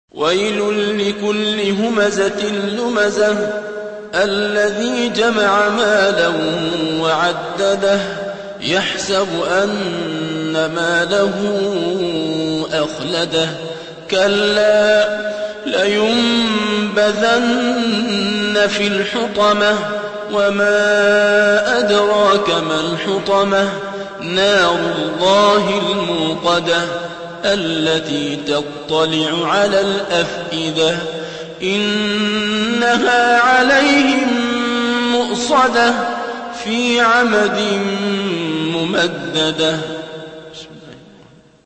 ويل لكل همزة لمزة الذي جمع مالا وعدده يحسب أن ماله أخلده كلا لينبذن في الحطمة وما أدراك ما الحطمة نار الله الموقدة التي تطلع على الأفئدة إنها عليهم مؤصدة في عمد ممددة